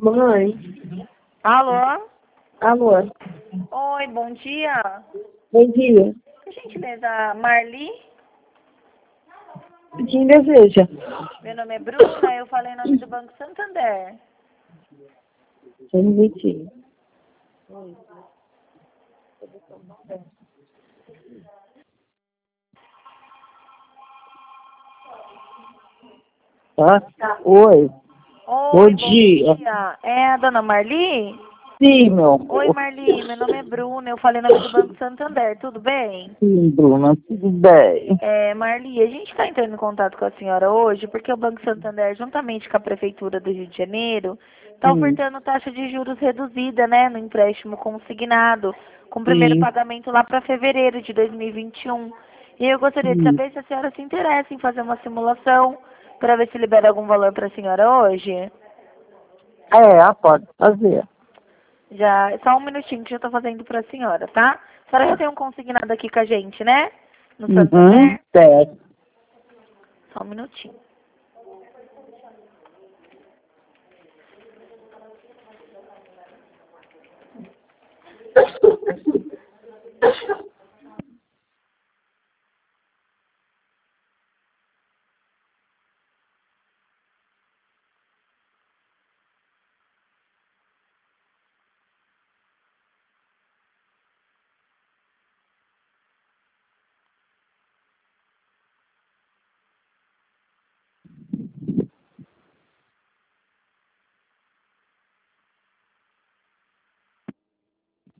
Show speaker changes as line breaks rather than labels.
Mãe,
Alô?
alô,
Oi, bom dia.
bom dia.
Por gentileza, Marli?
Quem deseja?
Meu nome é Bruna, eu falei em nome do Banco Santander.
Só um minutinho. Tá? Oi,
Oi,
bom
bom
dia.
dia. É a dona Marli?
Sim, meu
Oi,
amor.
Marli, meu nome é Bruna, eu falei em nome do Banco Santander, tudo bem?
Sim, Bruna, tudo bem?
Marli, a gente está entrando em contato com a senhora hoje porque o Banco Santander, juntamente com a Prefeitura do Rio de Janeiro, está
Sim,
ofertando taxa de juros reduzida, né, no empréstimo consignado, com o primeiro
sim,
pagamento lá para fevereiro de 2021. E eu gostaria de
sim.
saber se a senhora se interessa em fazer uma simulação para ver se libera algum valor para a senhora hoje.
Pode fazer.
Já, só um minutinho que eu estou fazendo para a senhora, tá? A senhora já tem um consignado aqui com a gente, né? No
Uhum,
Santander?
certo.
Só um minutinho.